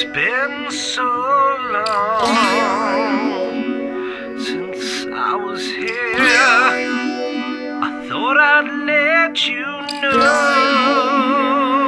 It's been so long since I was here. I thought I'd let you know.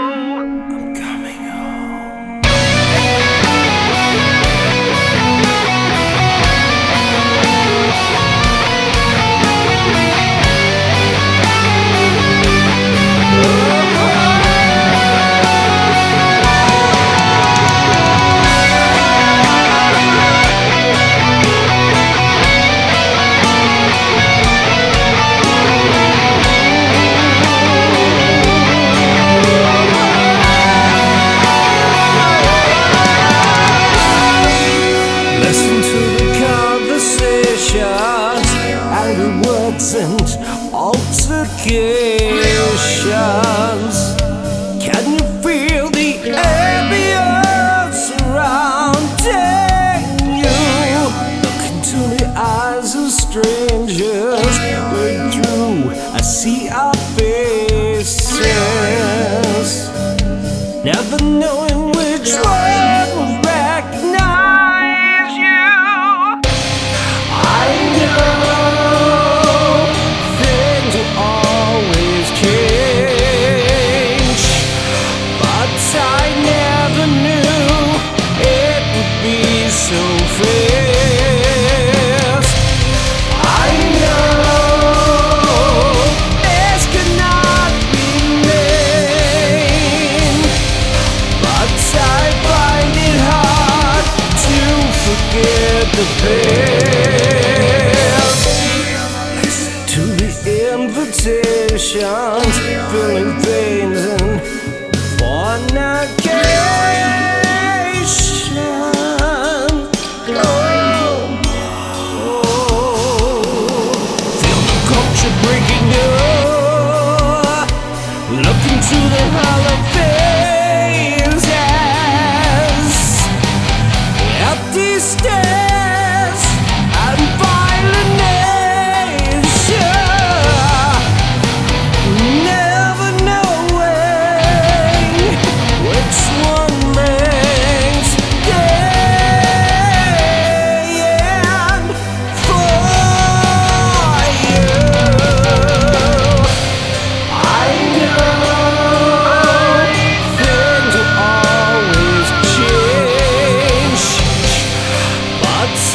Angry words and altercations. Can you feel the ambience surrounding you? Look into the eyes of strangers, where through I see our faces, never knowing which one will recognize you. I know so fast. I know this cannot remain, but I find it hard to forget the past. To the invitations, filling veins and fornication. Look into the hollow faces, empty stares and violent nature, never knowing which one brings gain for you. But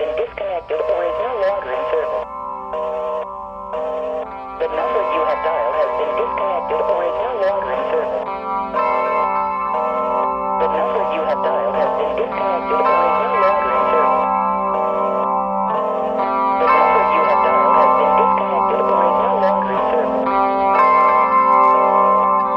been disconnected or is no longer in service. The number you have dialed has been disconnected or is